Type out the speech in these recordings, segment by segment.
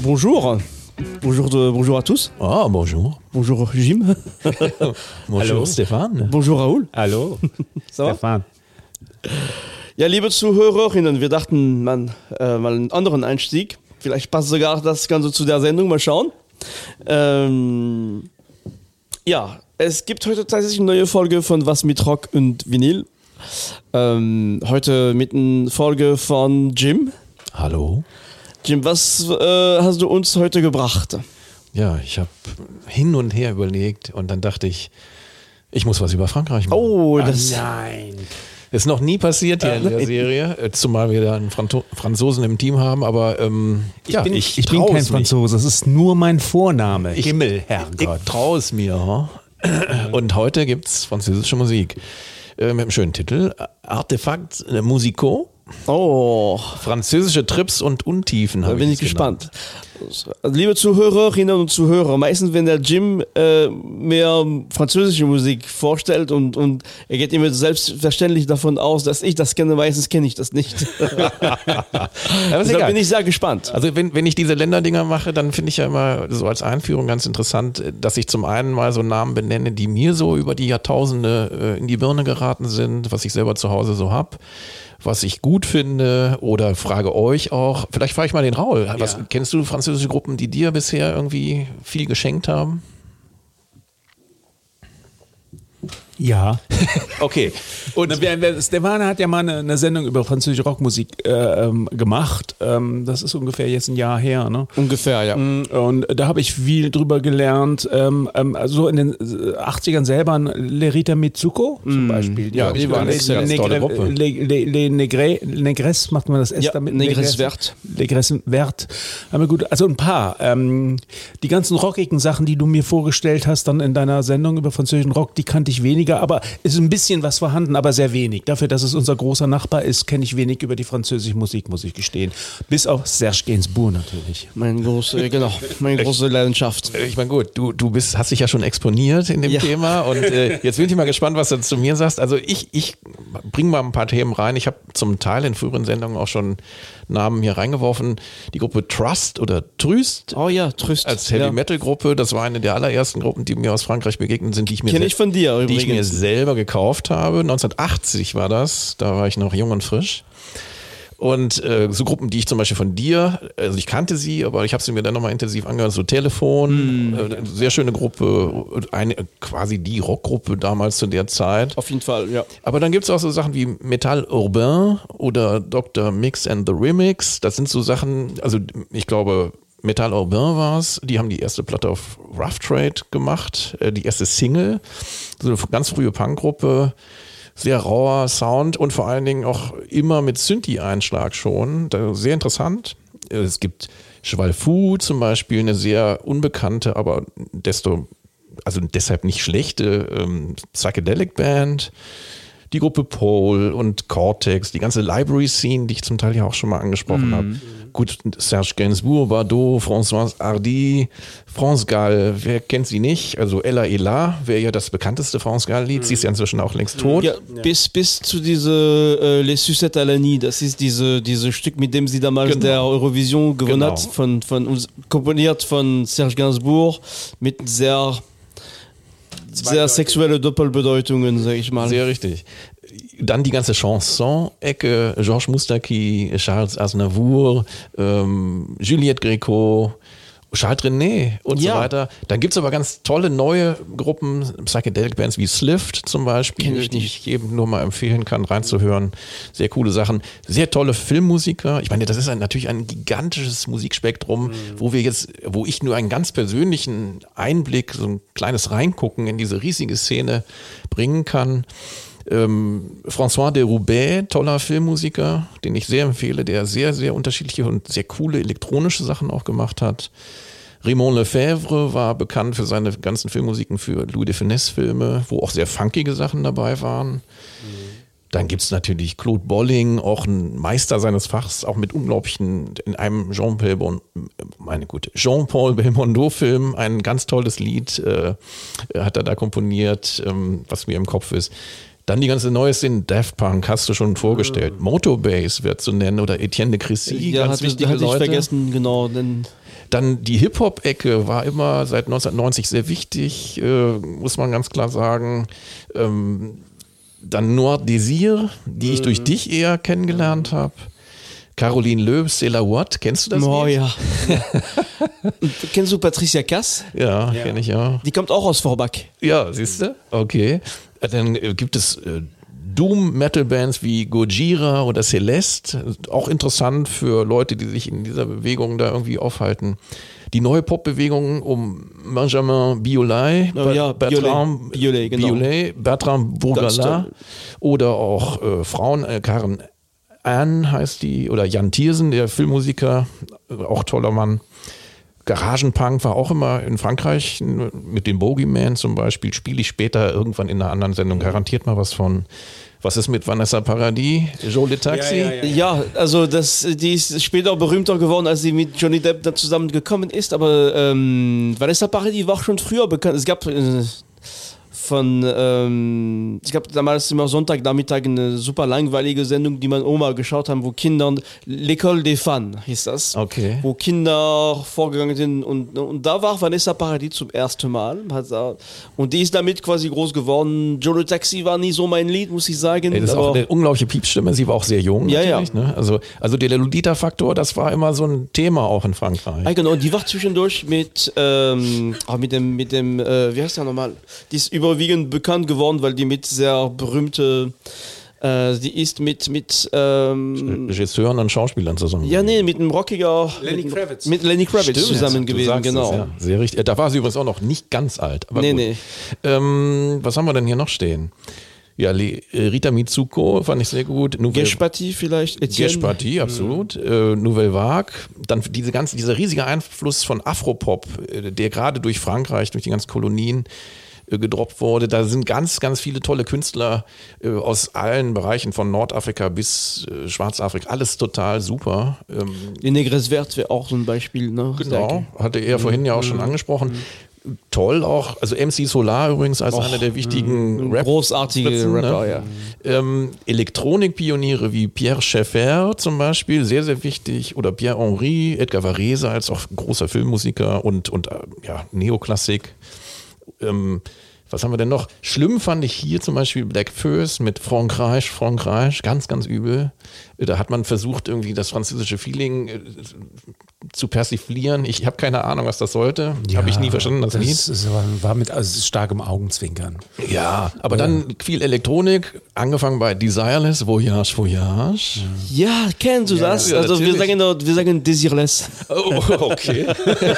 bonjour. Bonjour à tous. Oh, bonjour. Bonjour Jim. Bonjour Hallo. Stefan. Bonjour Raoul. Hallo, Ça va? Stefan. Ja, liebe Zuhörerinnen, wir dachten, mal einen anderen Einstieg. Vielleicht passt sogar das Ganze zu der Sendung. Mal schauen. Ja, es gibt heute tatsächlich eine neue Folge von Was mit Rock und Vinyl. Heute mit einer Folge von Jim. Hallo. Jim, was hast du uns heute gebracht? Ja, ich habe hin und her überlegt und dann dachte ich muss was über Frankreich machen. Oh, das Nein. Ist noch nie passiert hier in der Serie, zumal wir da einen Franzosen im Team haben, aber Ich bin trau's kein mich. Franzose, es ist nur mein Vorname. Ich Himmelherrgott. traue es mir. Und heute gibt's französische Musik mit einem schönen Titel: Artefacts Musicaux. Oh, Französische Trips und Untiefen. da habe bin es ich gespannt. Also, liebe Zuhörerinnen und Zuhörer, meistens wenn der Jim mehr französische Musik vorstellt und er geht immer selbstverständlich davon aus, dass ich das kenne, meistens kenne ich das nicht. Aber ist Deshalb egal. bin ich sehr gespannt. Also wenn ich diese Länderdinger mache, dann finde ich ja immer so als Einführung ganz interessant, dass ich zum einen mal so Namen benenne, die mir so über die Jahrtausende in die Birne geraten sind, was ich selber zu Hause so hab, was ich gut finde, oder frage euch auch, vielleicht frage ich mal den Raul, kennst du französische Gruppen, die dir bisher irgendwie viel geschenkt haben? Ja. Okay. Und Stefan hat ja mal eine Sendung über französische Rockmusik gemacht. Das ist ungefähr jetzt ein Jahr her, ne? Ungefähr, ja. Und da habe ich viel drüber gelernt. Also in den 80ern selber Lerita Mitsuko zum Beispiel. Ja, die waren eine sehr tolle Gruppe. Negres, macht man das S Ja, damit? Negres Vert. Negres Vert. Aber gut, also ein paar. Die ganzen rockigen Sachen, die du mir vorgestellt hast, dann in deiner Sendung über französischen Rock, die kannte ich weniger, aber es ist ein bisschen was vorhanden, aber sehr wenig. Dafür, dass es unser großer Nachbar ist, kenne ich wenig über die französische Musik, muss ich gestehen. Bis auf Serge Gainsbourg natürlich. Meine große Leidenschaft. Ich meine, gut, du hast dich ja schon exponiert in dem Ja. Thema und jetzt bin ich mal gespannt, was du zu mir sagst. Also ich bringe mal ein paar Themen rein. Ich habe zum Teil in früheren Sendungen auch schon Namen hier reingeworfen. Die Gruppe Trust oder Trüst Oh ja, Tröst. als Heavy-Metal-Gruppe, das war eine der allerersten Gruppen, die mir aus Frankreich begegnet sind, die ich mir Kenne ich von dir die ich mir übrigens. selber gekauft habe. 1980 war das, da war ich noch jung und frisch. Und so Gruppen, die ich zum Beispiel von dir, also ich kannte sie, aber ich habe sie mir dann nochmal intensiv angehört, so Telefon, sehr schöne Gruppe, quasi die Rockgruppe damals zu der Zeit. Auf jeden Fall, ja. Aber dann gibt es auch so Sachen wie Metal Urbain oder Dr. Mix and the Remix. Das sind so Sachen, also ich glaube, Metal Urbain war es. Die haben die erste Platte auf Rough Trade gemacht, die erste Single. So eine ganz frühe Punkgruppe. Sehr rauer Sound und vor allen Dingen auch immer mit Synthi-Einschlag schon. Sehr interessant. Es gibt Cheval Fou zum Beispiel, eine sehr unbekannte, aber deshalb nicht schlechte Psychedelic Band. Die Gruppe Pole und Cortex, die ganze Library-Scene, die ich zum Teil ja auch schon mal angesprochen habe. Gut, Serge Gainsbourg, Bardot, Françoise Hardy, France Gall, wer kennt sie nicht? Also Ella Ella wäre ja das bekannteste France Gall-Lied. Sie ist ja inzwischen auch längst tot. Ja, bis zu diese Les Sucettes à la Nuit, das ist diese Stück, mit dem sie damals der Eurovision gewonnen hat, komponiert von Serge Gainsbourg, mit sehr sexuelle Doppelbedeutungen, sag ich mal. Sehr richtig. Dann die ganze Chanson-Ecke, Georges Moustaki, Charles Aznavour, Juliette Gréco, Charles Trenet und so weiter. Dann gibt es aber ganz tolle neue Gruppen, Psychedelic-Bands wie Slift zum Beispiel, die ich jedem nur mal empfehlen kann, reinzuhören. Sehr coole Sachen. Sehr tolle Filmmusiker. Ich meine, das ist natürlich ein gigantisches Musikspektrum, wo ich nur einen ganz persönlichen Einblick, so ein kleines Reingucken in diese riesige Szene bringen kann. François de Roubaix, toller Filmmusiker, den ich sehr empfehle, der sehr, sehr unterschiedliche und sehr coole elektronische Sachen auch gemacht hat. Raymond Lefebvre war bekannt für seine ganzen Filmmusiken für Louis de Funès-Filme, wo auch sehr funkige Sachen dabei waren. Dann gibt es natürlich Claude Bolling, auch ein Meister seines Fachs, auch mit unglaublichen, in einem Jean-Paul Belmondo-Film, ein ganz tolles Lied hat er da komponiert, was mir im Kopf ist. Dann die ganze neue Szene, Daft Punk, hast du schon vorgestellt. Motorbase wird zu nennen oder Etienne de Crécy, Ja, ganz hatte wichtige ich Leute. vergessen, genau. Dann die Hip-Hop-Ecke war immer seit 1990 sehr wichtig, muss man ganz klar sagen. Dann Noir Désir, die ich durch dich eher kennengelernt habe. Caroline Loeb, C'est la What, kennst du das? Oh ja. Kennst du Patricia Cass? Ja, kenne ich ja. Die kommt auch aus Forbach. Ja, siehst du? Okay. Dann gibt es Doom-Metal-Bands wie Gojira oder Celeste. Auch interessant für Leute, die sich in dieser Bewegung da irgendwie aufhalten. Die neue Pop-Bewegung um Benjamin Biolay, Bertrand Bourgalat oder auch Frauen, Karen Anne heißt die, oder Jan Tiersen, der Filmmusiker, auch toller Mann. Garagenpunk war auch immer in Frankreich, mit den Bogeyman zum Beispiel, spiele ich später irgendwann in einer anderen Sendung garantiert mal was von. Was ist mit Vanessa Paradis, Joe Le Taxi? Ja, also die ist später berühmter geworden, als sie mit Johnny Depp da zusammengekommen ist, aber Vanessa Paradis war schon früher bekannt. Es gab ich glaube damals immer Sonntagnachmittag eine super langweilige Sendung, die man Oma geschaut haben, wo Kinder, L'École des Fans hieß das, wo Kinder vorgegangen sind und da war Vanessa Paradis zum ersten Mal und die ist damit quasi groß geworden. Joe Le Taxi war nie so mein Lied, muss ich sagen. Das ist auch eine unglaubliche Piepsstimme, sie war auch sehr jung natürlich. Ne? Also der Lolita-Faktor, das war immer so ein Thema auch in Frankreich. Ja, genau, und die war zwischendurch mit dem wie heißt der nochmal, die ist überwiegend bekannt geworden, weil die mit sehr berühmte, die ist mit Regisseuren und Schauspielern zusammen. Ja, nee, mit einem rockiger mit Lenny Kravitz zusammen gewesen, genau. Das, ja. Sehr richtig. Da war sie übrigens auch noch nicht ganz alt. Aber nee. Was haben wir denn hier noch stehen? Ja, Rita Mitsuko fand ich sehr gut. Geshpati vielleicht. Geshpati, absolut. Nouvelle Vague. Dann dieser riesige Einfluss von Afropop, der gerade durch Frankreich, durch die ganzen Kolonien gedroppt wurde. Da sind ganz, ganz viele tolle Künstler aus allen Bereichen, von Nordafrika bis Schwarzafrika. Alles total super. Die Negres Vert wäre auch so ein Beispiel. Ne? Genau, hatte er vorhin ja auch schon angesprochen. Toll auch, also MC Solar übrigens als einer der wichtigen großartige Rapper, ja. Elektronikpioniere wie Pierre Schaeffer zum Beispiel, sehr, sehr wichtig, oder Pierre Henry, Edgar Varese als auch großer Filmmusiker und Neoklassik. Was haben wir denn noch? Schlimm fand ich hier zum Beispiel Black Furs mit Frankreich, ganz, ganz übel. Da hat man versucht, irgendwie das französische Feeling zu persiflieren. Ich habe keine Ahnung, was das sollte. Habe ich nie verstanden, das Lied. Es war mit starkem Augenzwinkern. Ja, aber dann viel Elektronik, angefangen bei Desireless, Voyage. Ja, kennst du das? Ja, also wir sagen Desireless. Oh, okay.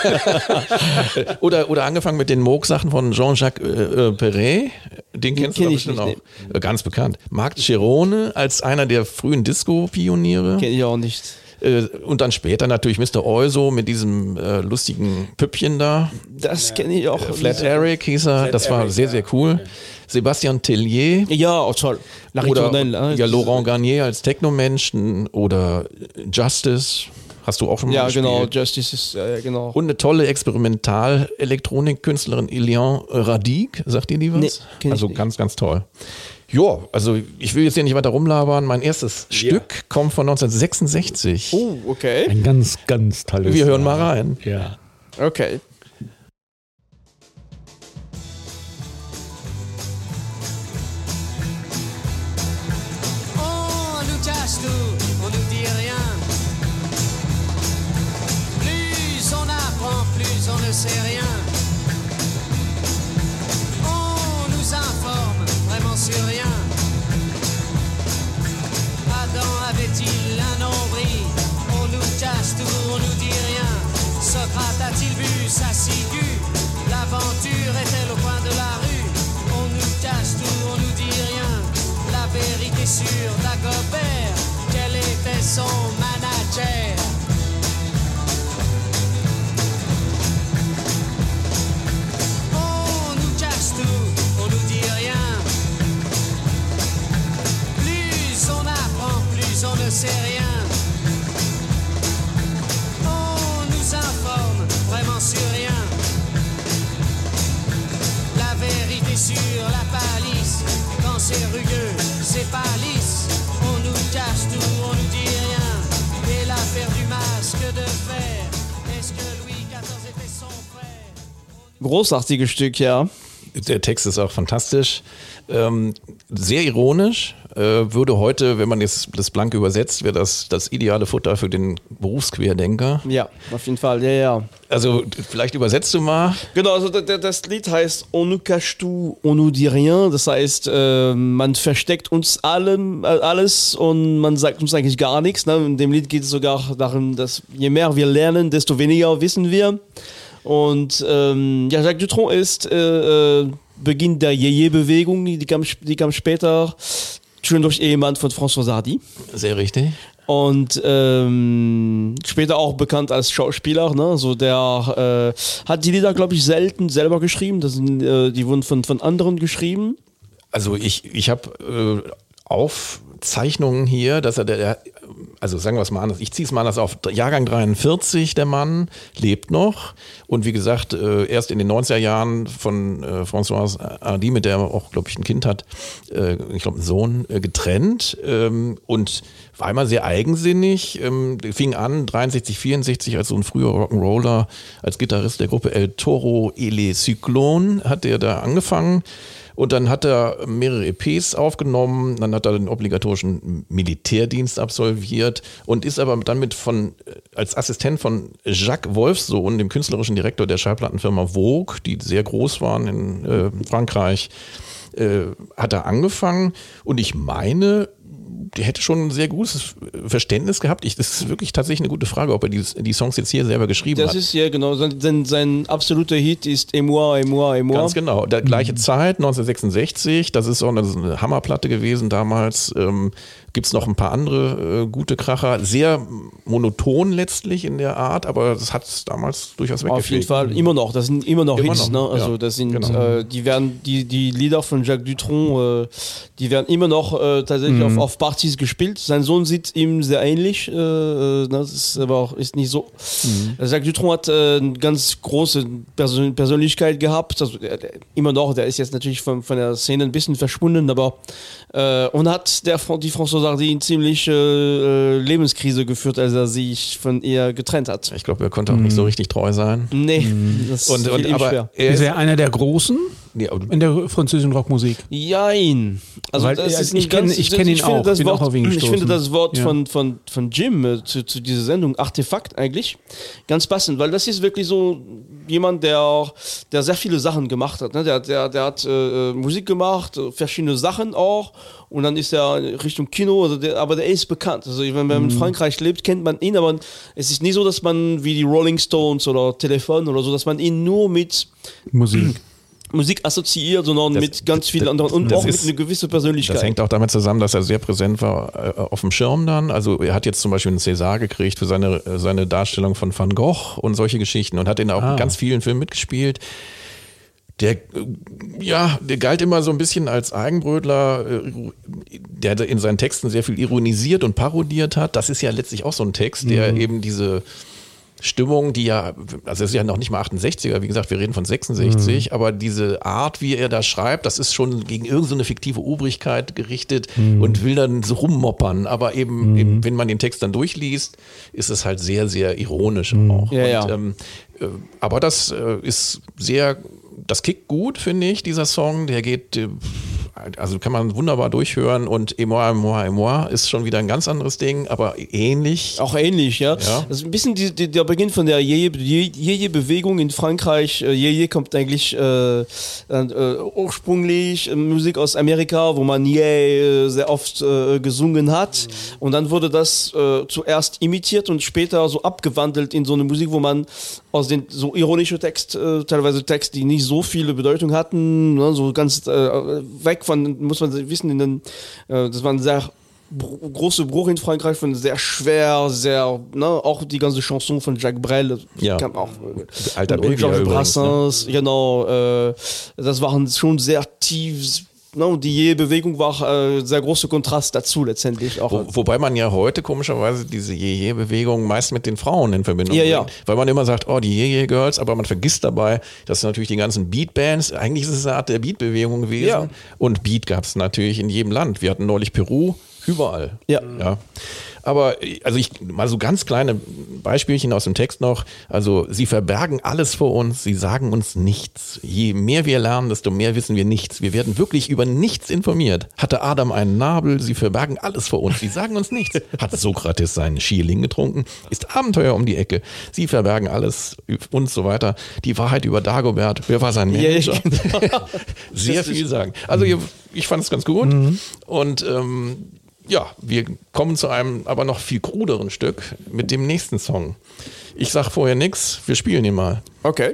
oder angefangen mit den Moog-Sachen von Jean-Jacques Perret. Den kennst du bestimmt auch. Ganz bekannt. Marc Cerrone als einer der frühen Disco-Pioniere. Kenn ich auch nicht. Und dann später natürlich Mr. Oizo mit diesem lustigen Püppchen da. Das kenne ich auch. Flat Eric hieß er, das war sehr, sehr cool. Okay. Sebastian Tellier. Ja, oh, toll. Laurent Garnier als Technomenschen oder Justice. Hast du auch schon mal gespielt? Ja, genau, Justice ist, genau. Und eine tolle Experimental-Elektronik-Künstlerin, Ilian Radic, sagt ihr die was? Nee, also ganz, ganz toll. Ja, also ich will jetzt hier nicht weiter rumlabern. Mein erstes Stück kommt von 1966. Oh, okay. Ein ganz, ganz tolles. Wir hören mal rein. Ja. Okay. On nous cache tout, on nous dit rien. Plus on apprend, plus on ne sait rien. On nous informe vraiment sur rien. Adam avait-il un nombril? On nous cache tout, on nous dit rien. Socrate a-t-il vu sa ciguë? L'aventure est-elle au coin de la rue? On nous cache tout, on nous dit rien. La vérité sur Dagobert, quel était son manager? On nous cache tout, on nous dit rien. Plus on apprend, plus on ne sait rien. On nous informe vraiment sur rien. La vérité sur la palisse, quand c'est rugueux, c'est pas lisse. On nous cache tout, on nous dit rien. Et l'affaire du masque de fer, est-ce que Louis Großartiges Stück, ja. Der Text ist auch fantastisch, sehr ironisch, würde heute, wenn man jetzt das Blanke übersetzt, wäre das ideale Futter für den Berufsquerdenker. Ja, auf jeden Fall, ja. Also vielleicht übersetzt du mal. Genau, also das Lied heißt On nous cache tout, on nous dit rien. Das heißt, man versteckt uns alles und man sagt uns eigentlich gar nichts. Ne? In dem Lied geht es sogar darum, dass je mehr wir lernen, desto weniger wissen wir. Und Jacques Dutronc ist Beginn der Yeye-Bewegung, die kam später, schon durch Ehemann von François Hardy. Sehr richtig. Und später auch bekannt als Schauspieler, ne? Also der hat die Lieder, glaube ich, selten selber geschrieben. Die wurden von anderen geschrieben. Also ich habe Aufzeichnungen hier, dass er also sagen wir es mal anders, ich ziehe es mal anders auf, Jahrgang 43, der Mann lebt noch und wie gesagt, erst in den 90er Jahren von François Hardy, mit der er auch, glaube ich, ein Kind hat, ich glaube einen Sohn, getrennt und war immer sehr eigensinnig, fing an 63, 64 als so ein früher Rock'n'Roller, als Gitarrist der Gruppe El Toro et les Cyclones hat er da angefangen. Und dann hat er mehrere EPs aufgenommen, dann hat er den obligatorischen Militärdienst absolviert und ist aber damit als Assistent von Jacques Wolfsohn, dem künstlerischen Direktor der Schallplattenfirma Vogue, die sehr groß waren in Frankreich, hat er angefangen. Und ich meine, der hätte schon ein sehr gutes Verständnis gehabt. Das ist wirklich tatsächlich eine gute Frage, ob er die Songs jetzt hier selber geschrieben hat. Das ist ja genau, sein absoluter Hit ist Et moi, et moi, et moi. Ganz genau, der gleiche Zeit, 1966, das ist auch eine Hammerplatte gewesen damals. Gibt es noch ein paar andere gute Kracher, sehr monoton letztlich in der Art, aber das hat es damals durchaus weggefegt. Auf jeden Fall, immer noch, das sind immer noch Hits, noch, ne? Also ja, das sind, genau. die Lieder von Jacques Dutronc, die werden immer noch tatsächlich auf Partys gespielt. Sein Sohn sieht ihm sehr ähnlich, das ist aber auch ist nicht so. Jacques Dutronc hat eine ganz große Persönlichkeit gehabt, also immer noch, der ist jetzt natürlich von der Szene ein bisschen verschwunden, aber und hat die François Hardy in ziemlich Lebenskrise geführt, als er sich von ihr getrennt hat. Ich glaube, er konnte auch nicht so richtig treu sein. Nee, das ist schwer. Ist er einer der Großen in der französischen Rockmusik? Jein. Also das ist ich kenne ihn auch. Ich finde das Wort von Jim zu dieser Sendung, Artefakt eigentlich, ganz passend, weil das ist wirklich so jemand, der sehr viele Sachen gemacht hat. Ne? Der hat Musik gemacht, verschiedene Sachen auch. Und dann ist er Richtung Kino, aber der ist bekannt. Also wenn man in Frankreich lebt, kennt man ihn, aber es ist nicht so, dass man wie die Rolling Stones oder Telefon oder so, dass man ihn nur mit Musik assoziiert, sondern mit ganz vielen anderen und auch mit einer gewissen Persönlichkeit. Das hängt auch damit zusammen, dass er sehr präsent war auf dem Schirm dann. Also er hat jetzt zum Beispiel einen César gekriegt für seine Darstellung von Van Gogh und solche Geschichten und hat in auch in ganz vielen Filmen mitgespielt. Der galt immer so ein bisschen als Eigenbrötler, der in seinen Texten sehr viel ironisiert und parodiert hat. Das ist ja letztlich auch so ein Text, der eben diese Stimmung, die ja, also es ist ja noch nicht mal 68er, wie gesagt, wir reden von 66, aber diese Art, wie er da schreibt, das ist schon gegen irgendeine fiktive Obrigkeit gerichtet und will dann so rummoppern, aber eben, wenn man den Text dann durchliest, ist es halt sehr, sehr ironisch auch. Ja, und, aber das ist sehr, das kickt gut, finde ich, dieser Song, der geht, also kann man wunderbar durchhören und Et moi, et moi, et moi ist schon wieder ein ganz anderes Ding, aber ähnlich. Auch ähnlich, ja. Das ist ein bisschen der Beginn von der Yeye-Bewegung in Frankreich. Yeye kommt eigentlich ursprünglich Musik aus Amerika, wo man Yeye sehr oft gesungen hat und dann wurde das zuerst imitiert und später so abgewandelt in so eine Musik, wo man aus den so ironischen teilweise Texte, die nicht so viele Bedeutung hatten, ne, so ganz weg von, muss man wissen, das war ein sehr großer Bruch in Frankreich, von sehr schwer, sehr, ne, auch die ganze Chanson von Jacques Brel, kam auch, alter Belgier Brassens, ne? Genau, das waren schon sehr tief. No, die Yeye-Bewegung war sehr großer Kontrast dazu letztendlich auch. Wobei man ja heute komischerweise diese Yeye-Bewegung meist mit den Frauen in Verbindung bringt. Weil man immer sagt, oh, die Yeye-Girls, aber man vergisst dabei, dass natürlich die ganzen Beat-Bands, eigentlich ist es eine Art der Beat-Bewegung gewesen. Ja. Und Beat gab es natürlich in jedem Land. Wir hatten neulich Peru, Überall. Ja. Aber also mal so ganz kleine Beispielchen aus dem Text noch. Also sie verbergen alles vor uns, sie sagen uns nichts. Je mehr wir lernen, desto mehr wissen wir nichts. Wir werden wirklich über nichts informiert. Hatte Adam einen Nabel, sie verbergen alles vor uns, sie sagen uns nichts. Hat Sokrates seinen Schierling getrunken, ist Abenteuer um die Ecke. Sie verbergen alles und so weiter. Die Wahrheit über Dagobert, wer war sein Manager? Ja. Sehr viel sagen. Also ich fand es ganz gut. Und wir kommen zu einem aber noch viel kruderen Stück mit dem nächsten Song. Ich sag vorher nichts, wir spielen ihn mal. Okay.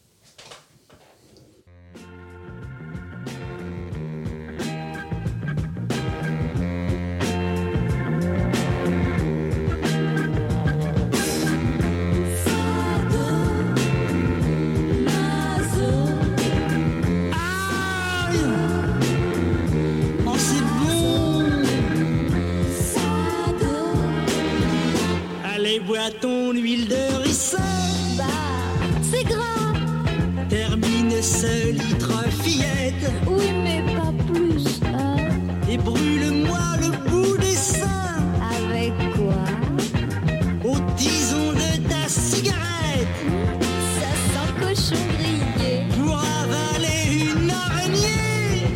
Bois ton huile de ricin. Bah, c'est gras. Termine ce litre fillette. Oui, mais pas plus, hein. Et brûle-moi le bout des seins. Avec quoi? Au tison de ta cigarette. Ça sent cochon grillé. Pour avaler une araignée.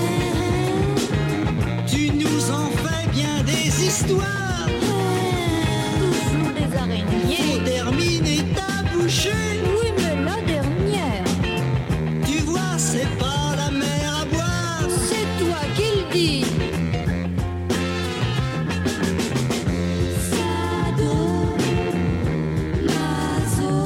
Tu nous en fais bien des histoires. Araignée. Terminer ta bouchée. Oui, mais la dernière. Tu vois, c'est pas la mer à boire. C'est toi qui le dis. Sado, Mazo.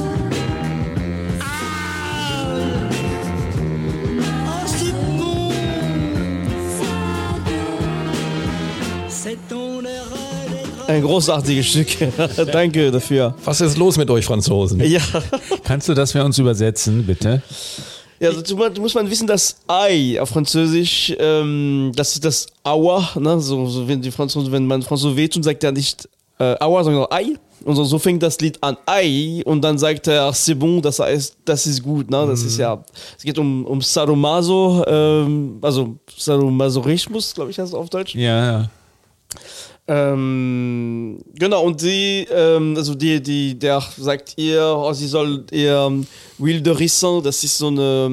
Oh, c'est bon. Sado. C'est ton erreur. Ein großartiges Stück. Danke dafür. Was ist los mit euch Franzosen? Ja. Kannst du das für uns übersetzen, bitte? Ja, also muss man wissen, dass Ei auf Französisch, das ist das Aua, ne? So wenn die Franzosen, wenn man Franzose wehtut, sagt er nicht Aua, sondern Ei. Und so fängt das Lied an, Ei, und dann sagt er, c'est bon, das heißt, das ist gut, ne? Das ist ja, es geht um Sadomaso, also Sadomasochismus, glaube ich, heißt es auf Deutsch. Ja. Genau, und der sagt ihr, sie soll ihr Huile de Ricin, das ist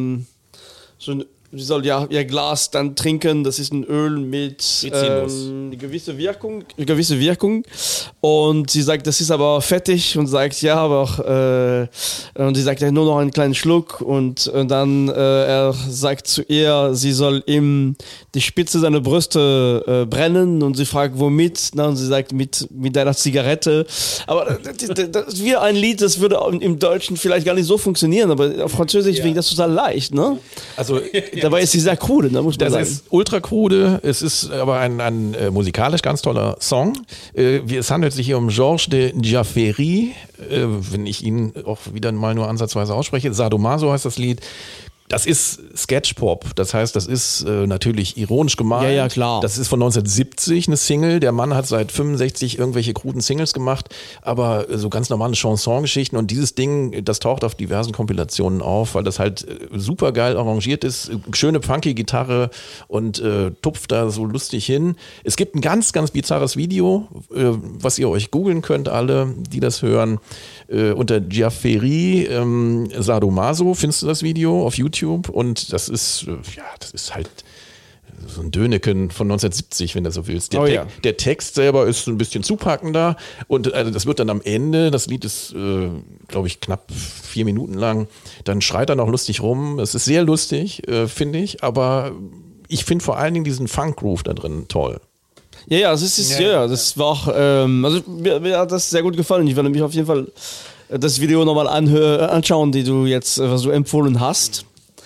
sie soll ihr Glas dann trinken, das ist ein Öl mit gewisse Wirkung, und sie sagt, das ist aber fettig, und sagt, ja, aber und sie sagt, ja, nur noch einen kleinen Schluck, und dann er sagt zu ihr, sie soll ihm die Spitze seiner Brüste brennen, und sie fragt, womit? Na, und sie sagt, mit deiner Zigarette. Aber das ist wieder ein Lied, das würde im Deutschen vielleicht gar nicht so funktionieren, aber auf Französisch finde ich das total leicht, ne? Also dabei ist sie sehr krude, da muss man sagen. Das ist ultra krude, es ist aber ein musikalisch ganz toller Song. Es handelt sich hier um Georges de Jaffery, wenn ich ihn auch wieder mal nur ansatzweise ausspreche. Sadomaso heißt das Lied. Das ist Sketchpop, das heißt, das ist natürlich ironisch gemeint. Ja, klar. Das ist von 1970 eine Single. Der Mann hat seit 65 irgendwelche kruden Singles gemacht, aber so ganz normale Chanson-Geschichten. Und dieses Ding, das taucht auf diversen Kompilationen auf, weil das halt super geil arrangiert ist. Schöne funky Gitarre und tupft da so lustig hin. Es gibt ein ganz, ganz bizarres Video, was ihr euch googeln könnt, alle, die das hören. Unter Jaffery Sadomaso findest du das Video auf YouTube, und das ist halt so ein Döneken von 1970, wenn du so willst. Der Text selber ist ein bisschen zupackender, und das wird dann am Ende, das Lied ist, glaube ich, knapp 4 Minuten lang, dann schreit er noch lustig rum. Es ist sehr lustig, finde ich, aber ich finde vor allen Dingen diesen Funk-Groove da drin toll. Ja, das war auch, also mir hat das sehr gut gefallen. Ich werde mich auf jeden Fall das Video nochmal anschauen, was du empfohlen hast.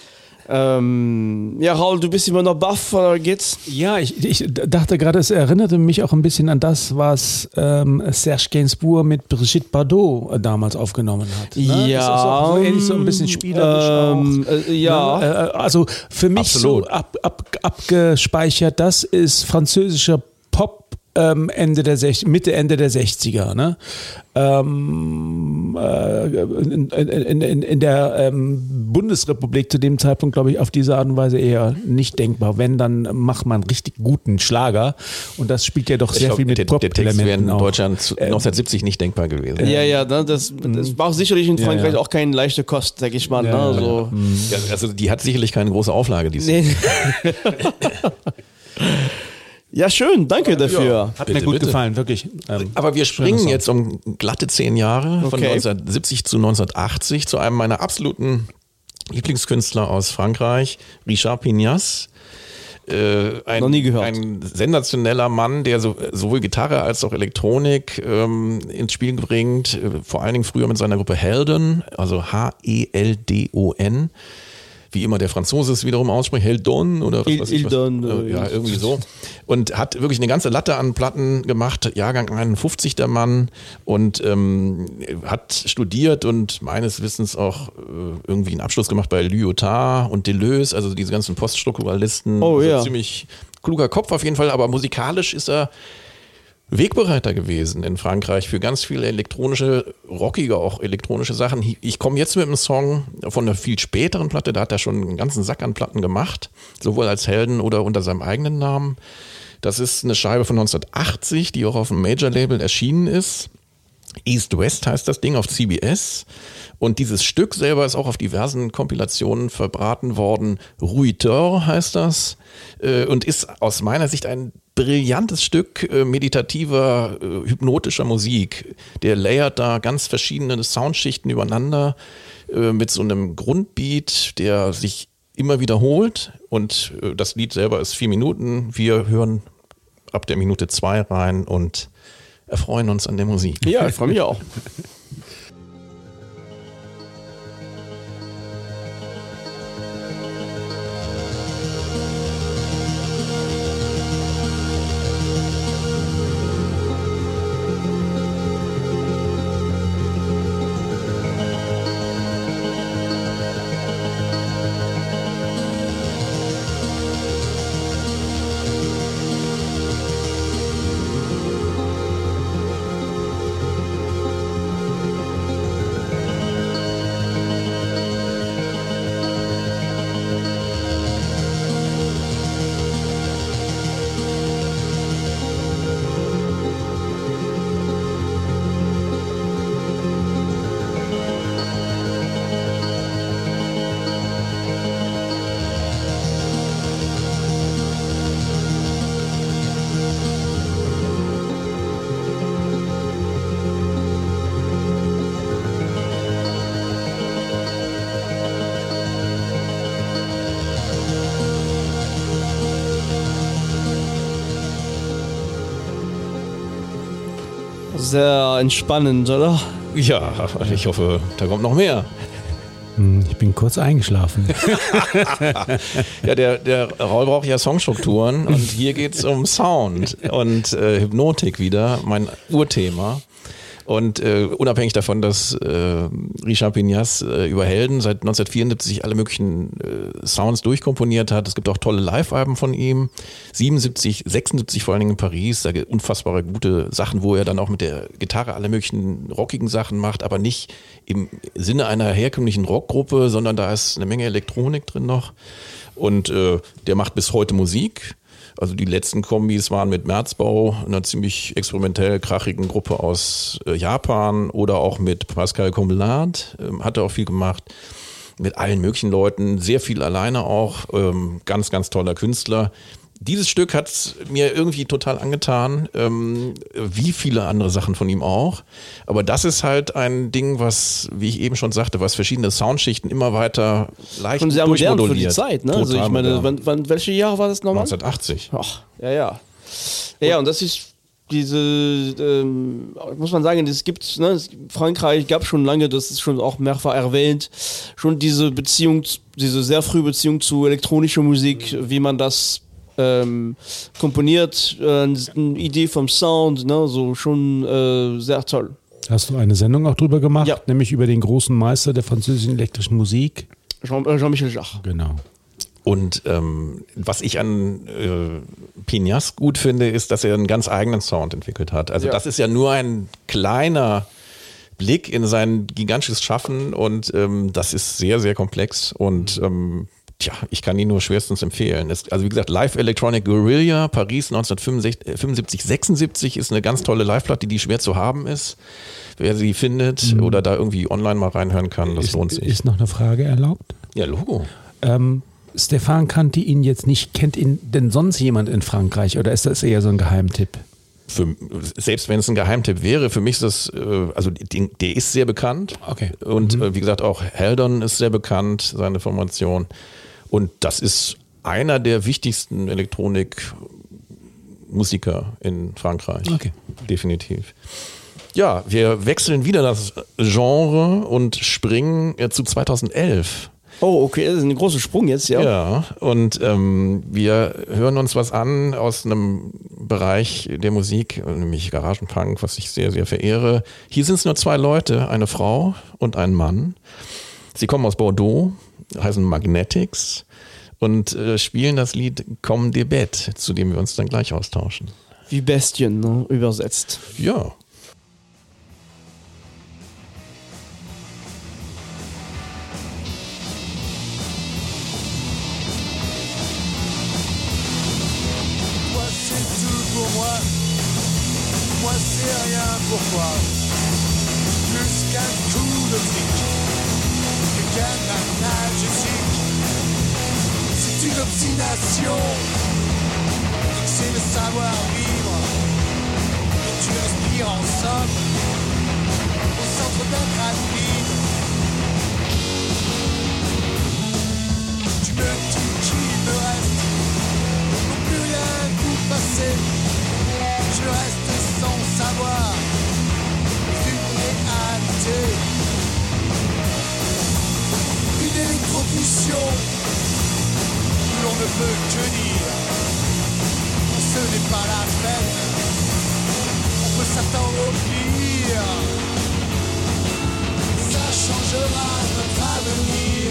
Raul, du bist immer noch baff, oder geht's? Ja, ich dachte gerade, es erinnerte mich auch ein bisschen an das, was Serge Gainsbourg mit Brigitte Bardot damals aufgenommen hat. Ne? Ja. Das ist auch so ähnlich, so ein bisschen spielerisch auch. Ja. Ne? Also für mich absolut so abgespeichert, das ist französischer Pop Ende der 60er, ne? In der Bundesrepublik zu dem Zeitpunkt, glaube ich, auf diese Art und Weise eher nicht denkbar. Wenn, dann macht man richtig guten Schlager und das spielt ja doch sehr viel mit Pop-Elementen. Der Text wäre in auch. Deutschland 1970 nicht denkbar gewesen. Ja, das war auch sicherlich in Frankreich auch keine leichte Kost, denke ich mal. Ja, ne? So. Ja, also die hat sicherlich keine große Auflage, diese. Nee. Ja, schön, danke dafür. Hat mir gut gefallen, wirklich. Aber wir springen Song. jetzt um glatte 10 Jahre von Okay. 1970 zu 1980 zu einem meiner absoluten Lieblingskünstler aus Frankreich, Richard Pignas. Noch nie gehört. Ein sensationeller Mann, der sowohl Gitarre als auch Elektronik ins Spiel bringt, vor allen Dingen früher mit seiner Gruppe Heldon, also Heldon, wie immer der Franzose es wiederum ausspricht, Heldon oder was weiß ich was. Hildon, Ja, irgendwie so. Und hat wirklich eine ganze Latte an Platten gemacht, Jahrgang 51 der Mann, und hat studiert und meines Wissens auch irgendwie einen Abschluss gemacht bei Lyotard und Deleuze, also diese ganzen Poststrukturalisten. Oh, also ja. ziemlich kluger Kopf auf jeden Fall, aber musikalisch ist er Wegbereiter gewesen in Frankreich für ganz viele rockige auch elektronische Sachen. Ich komme jetzt mit einem Song von einer viel späteren Platte, da hat er schon einen ganzen Sack an Platten gemacht, sowohl als Helden oder unter seinem eigenen Namen. Das ist eine Scheibe von 1980, die auch auf dem Major-Label erschienen ist. East West heißt das Ding auf CBS. Und dieses Stück selber ist auch auf diversen Kompilationen verbraten worden. Ruiteur heißt das und ist aus meiner Sicht ein brillantes Stück meditativer, hypnotischer Musik. Der layert da ganz verschiedene Soundschichten übereinander mit so einem Grundbeat, der sich immer wiederholt. Und das Lied selber ist 4 Minuten. Wir hören ab der Minute 2 rein und erfreuen uns an der Musik. Ja, ich freue mich auch. Sehr entspannend, oder? Ja, ich hoffe, da kommt noch mehr. Ich bin kurz eingeschlafen. Ja, der Raul braucht ja Songstrukturen und hier geht es um Sound und Hypnotik wieder, mein Urthema. Und unabhängig davon, dass Richard Pignas über Helden seit 1974 alle möglichen Sounds durchkomponiert hat. Es gibt auch tolle Live-Alben von ihm. 77, 76 vor allen Dingen in Paris. Da gibt es unfassbare gute Sachen, wo er dann auch mit der Gitarre alle möglichen rockigen Sachen macht, aber nicht im Sinne einer herkömmlichen Rockgruppe, sondern da ist eine Menge Elektronik drin noch. Und der macht bis heute Musik. Also die letzten Kombis waren mit Merzbau, einer ziemlich experimentell krachigen Gruppe aus Japan, oder auch mit Pascal Combelat, hat er auch viel gemacht, mit allen möglichen Leuten, sehr viel alleine auch, ganz, ganz toller Künstler. Dieses Stück hat mir irgendwie total angetan, wie viele andere Sachen von ihm auch. Aber das ist halt ein Ding, was, wie ich eben schon sagte, was verschiedene Soundschichten immer weiter leicht Und sehr modern für die durchmoduliert. Zeit, ne? Also ich meine, welche Jahre war das nochmal? 1980. Ach, ja. Ja, und das ist diese, muss man sagen, das gibt's, ne? Frankreich gab schon lange, das ist schon auch mehrfach erwähnt, schon diese Beziehung, diese sehr frühe Beziehung zu elektronischer Musik, wie man das komponiert, eine Idee vom Sound, ne? So schon sehr toll. Hast du eine Sendung auch drüber gemacht, Ja. nämlich über den großen Meister der französischen elektrischen Musik? Jean-Michel Jarre. Genau. Und was ich an Piñas gut finde, ist, dass er einen ganz eigenen Sound entwickelt hat. Also das ist ja nur ein kleiner Blick in sein gigantisches Schaffen und das ist sehr, sehr komplex und ich kann ihn nur schwerstens empfehlen. Also wie gesagt, Live Electronic Guerrilla, Paris 1975, 76 ist eine ganz tolle Live-Platte, die schwer zu haben ist. Wer sie findet oder da irgendwie online mal reinhören kann, das lohnt sich. Ist noch eine Frage erlaubt? Ja, Logo. Stefan kannte ihn jetzt nicht. Kennt ihn denn sonst jemand in Frankreich oder ist das eher so ein Geheimtipp? Selbst wenn es ein Geheimtipp wäre, für mich ist das, der ist sehr bekannt. Okay. Und wie gesagt, auch Heldon ist sehr bekannt, seine Formation. Und das ist einer der wichtigsten Elektronikmusiker in Frankreich. Okay. Definitiv. Ja, wir wechseln wieder das Genre und springen zu 2011. Oh, okay, das ist ein großer Sprung jetzt, ja. Ja, und wir hören uns was an aus einem Bereich der Musik, nämlich Garagenpunk, was ich sehr, sehr verehre. Hier sind es nur 2 Leute, eine Frau und ein Mann. Sie kommen aus Bordeaux, heißen Magnetics und spielen das Lied Comme des Bêtes, zu dem wir uns dann gleich austauschen. Wie Bestien, ne? Übersetzt. Ja. Toi c'est tout pour moi, moi c'est rien pour toi. Plus qu'un coup de fric, plus qu'un analgésique. C'est une obstination, c'est le savoir-vivre. Et tu respires en somme, au centre d'un crâne vide. Tu me dis qu'il me reste plus rien pour passer. Je reste sans savoir une réalité. Une électrocution, l'on ne peut que dire ce n'est pas la peine. On peut s'attendre au pire. Ça changera notre avenir.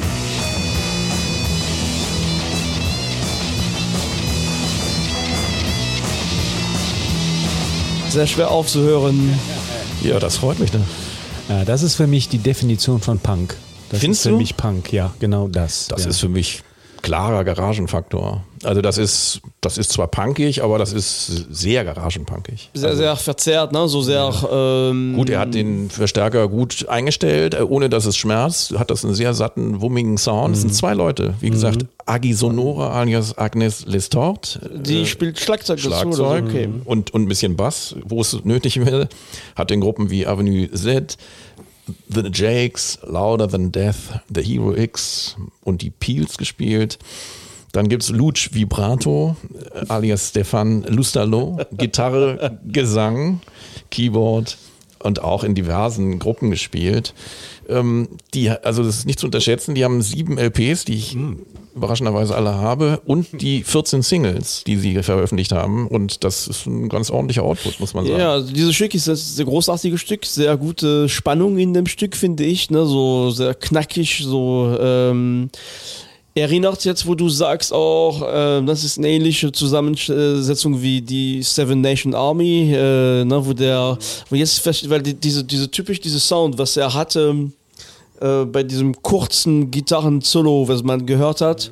Sehr schwer aufzuhören. Ja, das freut mich. Ne? Ja, das ist für mich die Definition von Punk. Das Findest ist für du? mich Punk, ja, genau das. Das ja. ist für mich klarer Garagenfaktor. Also das ist zwar punkig, aber das ist sehr garagenpunkig. Sehr, sehr verzerrt, ne? So sehr. Gut, er hat den Verstärker gut eingestellt, ohne dass es schmerzt, hat das einen sehr satten, wummigen Sound. Es sind 2 Leute, wie gesagt, Agi Sonora alias Agnes Lestort. Die spielt Schlagzeug dazu. Oder so. Okay. und ein bisschen Bass, wo es nötig wäre. Hat in Gruppen wie Avenue Z, The Jakes, Louder Than Death, The Hero X und die Peels gespielt. Dann gibt's Luch Vibrato, alias Stefan Lustalot, Gitarre, Gesang, Keyboard und auch in diversen Gruppen gespielt. Also das ist nicht zu unterschätzen, die haben 7 LPs, die ich überraschenderweise alle habe, und die 14 Singles, die sie veröffentlicht haben. Und das ist ein ganz ordentlicher Output, muss man sagen. Ja, also dieses Stück ist ein sehr großartiges Stück, sehr gute Spannung in dem Stück, finde ich, ne? So sehr knackig, so erinnert jetzt, wo du sagst auch, das ist eine ähnliche Zusammensetzung wie die Seven Nation Army, ne? Wo jetzt, weil diese Sound, was er hatte, bei diesem kurzen Gitarren-Solo, was man gehört hat,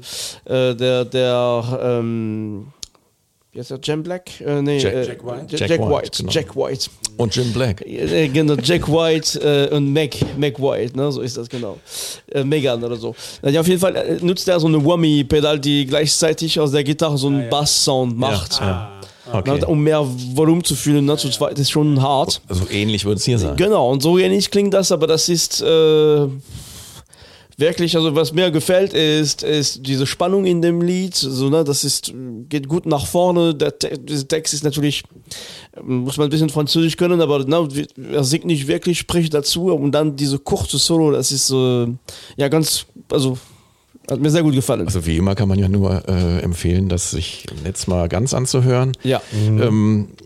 wie heißt der? Jim Black? Nee, Jack White. Jack White. Genau. Jack White. Und Jim Black. Genau, Jack White und Mac White, ne? So ist das genau. Megan oder so. Ja, auf jeden Fall nutzt er so eine Whammy-Pedal, die gleichzeitig aus der Gitarre so einen Bass-Sound macht. Ja. Okay. Um mehr Volumen zu fühlen, ne? Zu zweit ist schon hart. Also ähnlich würde es hier sein. Genau, und so ähnlich klingt das, aber das ist wirklich, also was mir gefällt, ist diese Spannung in dem Lied, so, ne, geht gut nach vorne, dieser Text ist natürlich, muss man ein bisschen Französisch können, aber ne, er singt nicht wirklich, spricht dazu, und dann diese kurze Solo, das ist ja ganz, also hat mir sehr gut gefallen. Also wie immer kann man ja nur empfehlen, das sich im Netz mal ganz anzuhören. Ja.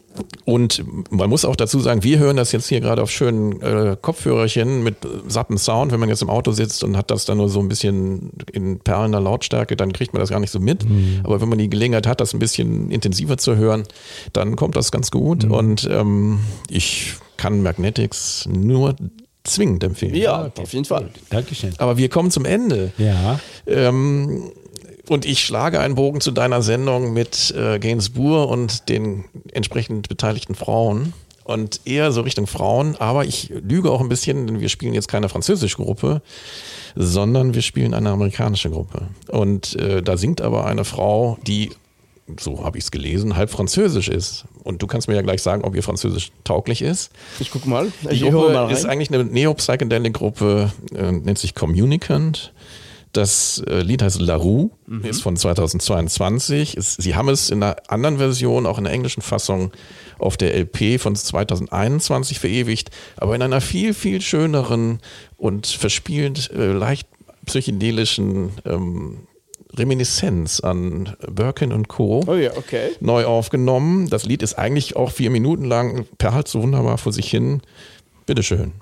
Und man muss auch dazu sagen, wir hören das jetzt hier gerade auf schönen Kopfhörerchen mit satten Sound. Wenn man jetzt im Auto sitzt und hat das dann nur so ein bisschen in perlender Lautstärke, dann kriegt man das gar nicht so mit. Aber wenn man die Gelegenheit hat, das ein bisschen intensiver zu hören, dann kommt das ganz gut. Und ich kann Magnetics nur zwingend empfehlen. Ja, auf jeden Fall. Dankeschön. Aber wir kommen zum Ende. Ja. Und ich schlage einen Bogen zu deiner Sendung mit Gainsbourg und den entsprechend beteiligten Frauen. Und eher so Richtung Frauen. Aber ich lüge auch ein bisschen, denn wir spielen jetzt keine französische Gruppe, sondern wir spielen eine amerikanische Gruppe. Und da singt aber eine Frau, die, so habe ich es gelesen, halb französisch ist. Und du kannst mir ja gleich sagen, ob ihr französisch tauglich ist. Ich guck mal. Die Ich höre Gruppe mal rein. ist eigentlich eine Neo-Psychedelic-Gruppe, nennt sich Communicant. Das Lied heißt La Rue, ist von 2022. Sie haben es in einer anderen Version, auch in der englischen Fassung, auf der LP von 2021 verewigt, aber in einer viel, viel schöneren und verspielt leicht psychedelischen Reminiszenz an Birkin und Co. Oh ja, okay. Neu aufgenommen. Das Lied ist eigentlich auch 4 Minuten lang, perlt so wunderbar vor sich hin. Bitteschön.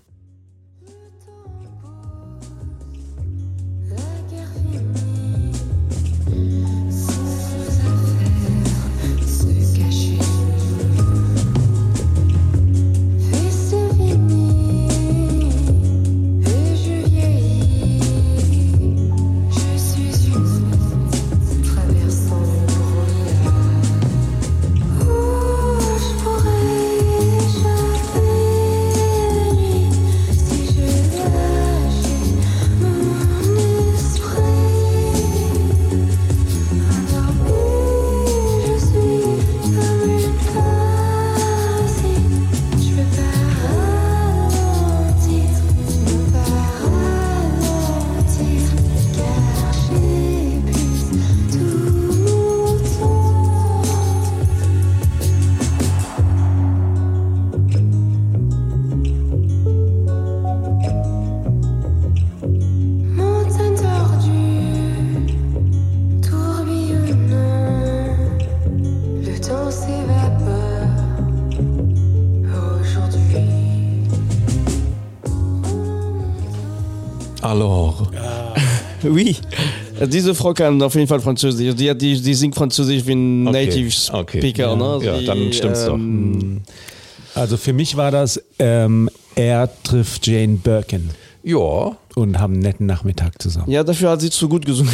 Alors. Oui. Diese Frau kann auf jeden Fall Französisch. Die singt Französisch wie ein Native Speaker. Ne? Ja, dann stimmt's doch. Also für mich war das, er trifft Jane Birkin. Ja. Und haben einen netten Nachmittag zusammen. Ja, dafür hat sie zu gut gesungen.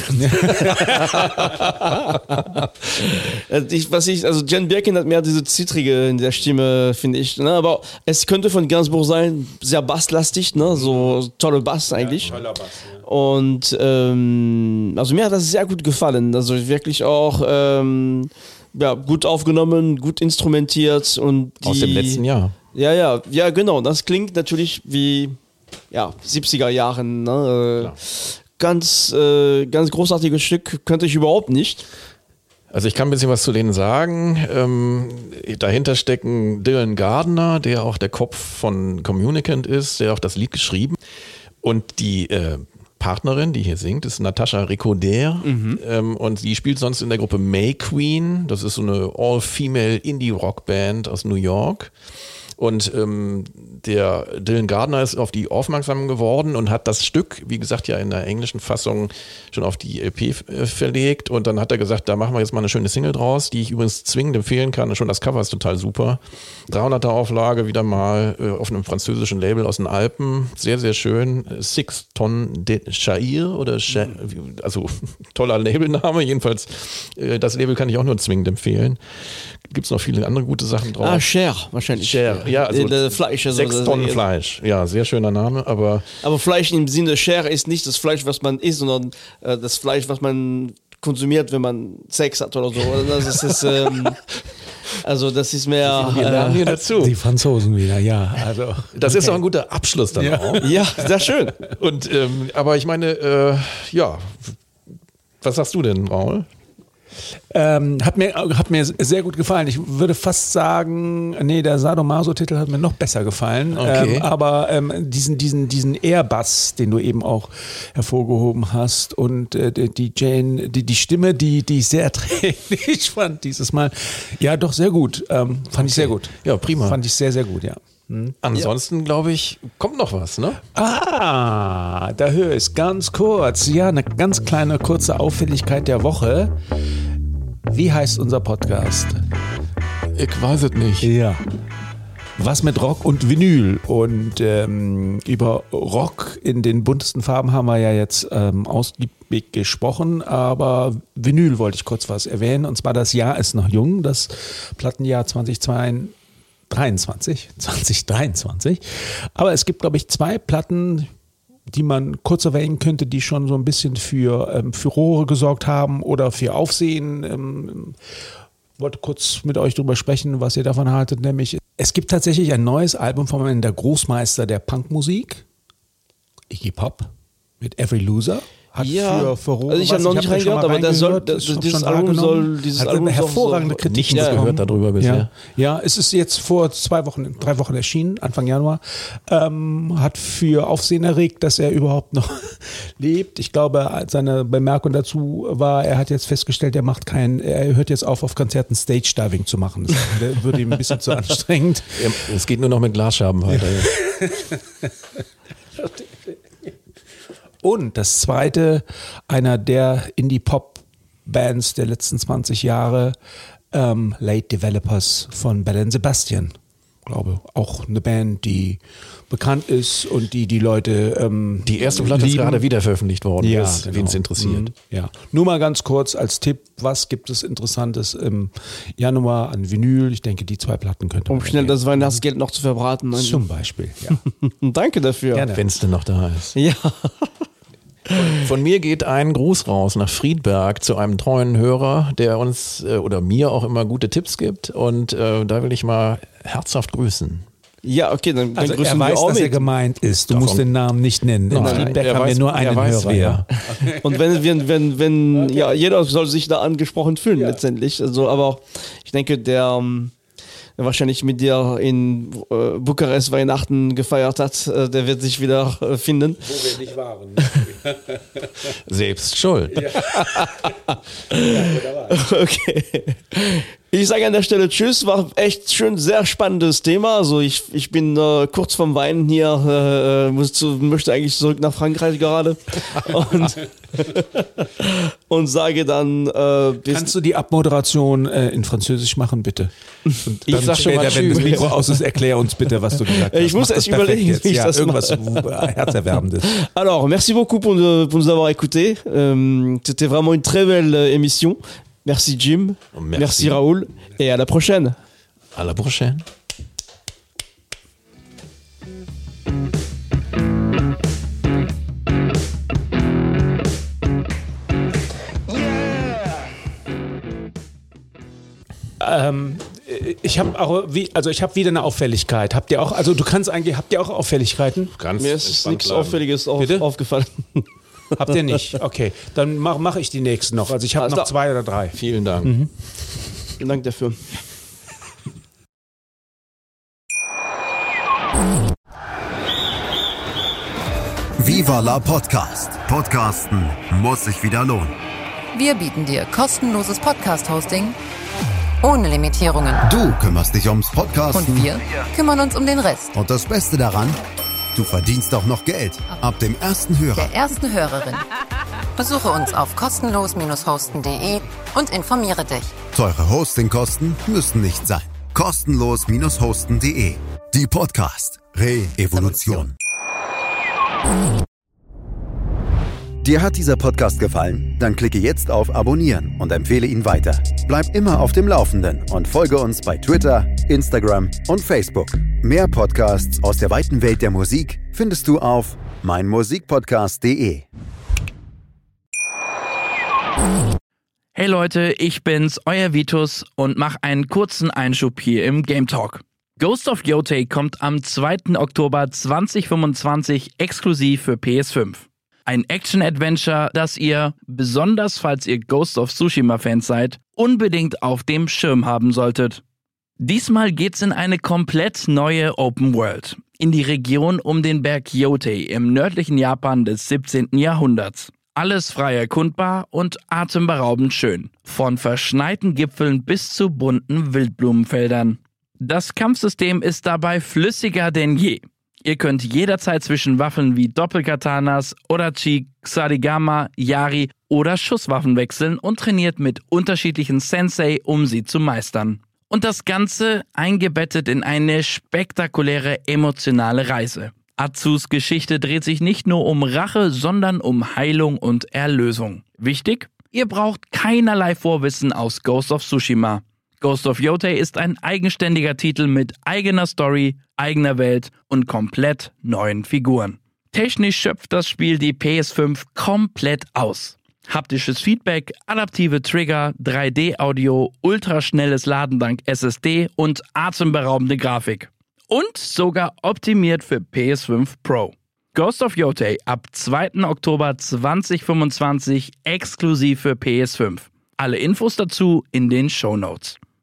Also Jane Birkin hat mehr diese Zittrige in der Stimme, finde ich. Ne? Aber es könnte von Gainsbourg sein, sehr basslastig, ne? So tolle Bass eigentlich. Ja, toller Bass, ja. Und also mir hat das sehr gut gefallen. Also wirklich auch gut aufgenommen, gut instrumentiert. Und aus dem letzten Jahr. Ja, genau. Das klingt natürlich wie 70er Jahren. Ne? Ganz großartiges Stück, könnte ich überhaupt nicht. Also ich kann ein bisschen was zu denen sagen. Dahinter stecken Dylan Gardner, der auch der Kopf von Communicant ist, der auch das Lied geschrieben. Und die Partnerin, die hier singt, ist Natascha Ricoder. Und die spielt sonst in der Gruppe May Queen. Das ist so eine All-Female Indie-Rock-Band aus New York. Und der Dylan Gardner ist auf die aufmerksam geworden und hat das Stück, wie gesagt, ja in der englischen Fassung schon auf die LP verlegt. Und dann hat er gesagt, da machen wir jetzt mal eine schöne Single draus, die ich übrigens zwingend empfehlen kann. Und schon das Cover ist total super. 300er Auflage, wieder mal auf einem französischen Label aus den Alpen. Sehr, sehr schön. 6 Tonnes de Chair oder also toller Labelname. Jedenfalls, das Label kann ich auch nur zwingend empfehlen. Gibt es noch viele andere gute Sachen drauf. Cher, wahrscheinlich. Cher, ja, also Fleisch. Also 6 Tonnen Fleisch. Ja, sehr schöner Name, aber Fleisch im Sinne Cher ist nicht das Fleisch, was man isst, sondern das Fleisch, was man konsumiert, wenn man Sex hat oder so. Das ist, also das ist mehr... Wir lernen hier dazu. Die Franzosen wieder, ja. Also, das ist auch ein guter Abschluss dann auch. Ja, sehr schön. Und aber ich meine, was sagst du denn, Raul? Hat mir sehr gut gefallen. Ich würde fast sagen, der Sadomaso-Titel hat mir noch besser gefallen. Okay. Aber diesen Airbass, den du eben auch hervorgehoben hast und die Jane, die Stimme, die ich sehr erträglich fand dieses Mal. Ja, doch sehr gut. Fand ich sehr gut. Ja, prima. Fand ich sehr, sehr gut, ja. Ansonsten, glaube ich, kommt noch was, ne? Da höre ich es ganz kurz. Ja, eine ganz kleine, kurze Auffälligkeit der Woche. Wie heißt unser Podcast? Ich weiß es nicht. Ja. Was mit Rock und Vinyl. Und über Rock in den buntesten Farben haben wir ja jetzt ausgiebig gesprochen, aber Vinyl wollte ich kurz was erwähnen. Und zwar das Jahr ist noch jung, das Plattenjahr 2023. Aber es gibt, glaube ich, 2 Platten, die man kurz erwähnen könnte, die schon so ein bisschen für Furore gesorgt haben oder für Aufsehen. Wollte kurz mit euch drüber sprechen, was ihr davon haltet. Nämlich, es gibt tatsächlich ein neues Album von einem der Großmeister der Punkmusik, Iggy Pop, mit Every Loser. Hat für Furore. Also ich habe noch nicht reingehört, aber dieses Album soll hervorragende Kritik. Nichts gehört darüber bisher. Ja, es ist jetzt vor 3 Wochen erschienen, Anfang Januar. Hat für Aufsehen erregt, dass er überhaupt noch lebt. Ich glaube, seine Bemerkung dazu war, er hat jetzt festgestellt, er hört jetzt auf Konzerten Stage-Diving zu machen. Das würde ihm ein bisschen zu anstrengend. Es geht nur noch mit Glasscherben weiter. Und das zweite, einer der Indie-Pop-Bands der letzten 20 Jahre, Late Developers von Belle & Sebastian. Ich glaube, auch eine Band, die bekannt ist und die Leute die erste Platte ist gerade wieder veröffentlicht worden, wen es interessiert. Ja. Nur mal ganz kurz als Tipp, was gibt es Interessantes im Januar an Vinyl? Ich denke, die 2 Platten könnte man schnell das Weihnachtsgeld noch zu verbraten. Zum Beispiel, ja. Danke dafür. Wenn es denn noch da ist. Ja. Von mir geht ein Gruß raus nach Friedberg zu einem treuen Hörer, der uns oder mir auch immer gute Tipps gibt. Und da will ich mal herzhaft grüßen. Ja, okay, dann Also grüßen er weiß, wir auch dass er mit. gemeint ist. Du musst den Namen nicht nennen. In Friedberg haben wir nur einen Hörer. Wer. Und wenn ja, jeder soll sich da angesprochen fühlen letztendlich. Also, aber ich denke, der wahrscheinlich mit dir in Bukarest Weihnachten gefeiert hat, der wird sich wieder finden. Wo wir nicht waren. Selbst schuld. Okay. Ich sage an der Stelle Tschüss, war echt schön, sehr spannendes Thema. Also ich bin kurz vorm Weinen hier, möchte eigentlich zurück nach Frankreich gerade und sage dann Kannst du die Abmoderation in Französisch machen, bitte? Und ich sag schon mal wenn das Tschüss. Mikro aus ist, erklär uns bitte, was du gesagt hast. Ich muss Mach erst das perfekt überlegen, jetzt. wie ich Ja, das irgendwas Herzerwärmendes. Alors, merci beaucoup pour nous avoir écoutés. C'était vraiment une très belle émission. Merci Jim, merci Raoul et à la prochaine. À la prochaine. Ich habe auch, ich habe wieder eine Auffälligkeit. Habt ihr auch, also du kannst eigentlich, habt ihr auch Auffälligkeiten? Ganz Mir ist nichts Auffälliges aufgefallen. Habt ihr nicht? Okay, dann mach ich die nächsten noch. Also ich habe noch 2 oder 3. Vielen Dank. Vielen Dank dafür. Viva la Podcast. Podcasten muss sich wieder lohnen. Wir bieten dir kostenloses Podcast-Hosting ohne Limitierungen. Du kümmerst dich ums Podcasten. Und wir kümmern uns um den Rest. Und das Beste daran, du verdienst auch noch Geld. Ab dem ersten Hörer. Der ersten Hörerin. Besuche uns auf kostenlos-hosten.de und informiere dich. Teure Hostingkosten müssen nicht sein. Kostenlos-hosten.de. Die Podcast Re-Evolution. Dir hat dieser Podcast gefallen? Dann klicke jetzt auf Abonnieren und empfehle ihn weiter. Bleib immer auf dem Laufenden und folge uns bei Twitter, Instagram und Facebook. Mehr Podcasts aus der weiten Welt der Musik findest du auf meinmusikpodcast.de. Hey Leute, ich bin's, euer Vitus und mach einen kurzen Einschub hier im Game Talk. Ghost of Yotei kommt am 2. Oktober 2025 exklusiv für PS5. Ein Action-Adventure, das ihr, besonders falls ihr Ghost of Tsushima-Fans seid, unbedingt auf dem Schirm haben solltet. Diesmal geht's in eine komplett neue Open World, in die Region um den Berg Yotei im nördlichen Japan des 17. Jahrhunderts. Alles frei erkundbar und atemberaubend schön, von verschneiten Gipfeln bis zu bunten Wildblumenfeldern. Das Kampfsystem ist dabei flüssiger denn je. Ihr könnt jederzeit zwischen Waffen wie Doppelkatanas, Odachi, Ksarigama, Yari oder Schusswaffen wechseln und trainiert mit unterschiedlichen Sensei, um sie zu meistern. Und das Ganze eingebettet in eine spektakuläre emotionale Reise. Atsus Geschichte dreht sich nicht nur um Rache, sondern um Heilung und Erlösung. Wichtig? Ihr braucht keinerlei Vorwissen aus Ghost of Tsushima. Ghost of Yotei ist ein eigenständiger Titel mit eigener Story, eigener Welt und komplett neuen Figuren. Technisch schöpft das Spiel die PS5 komplett aus. Haptisches Feedback, adaptive Trigger, 3D-Audio, ultraschnelles Laden dank SSD und atemberaubende Grafik. Und sogar optimiert für PS5 Pro. Ghost of Yotei ab 2. Oktober 2025 exklusiv für PS5. Alle Infos dazu in den Shownotes.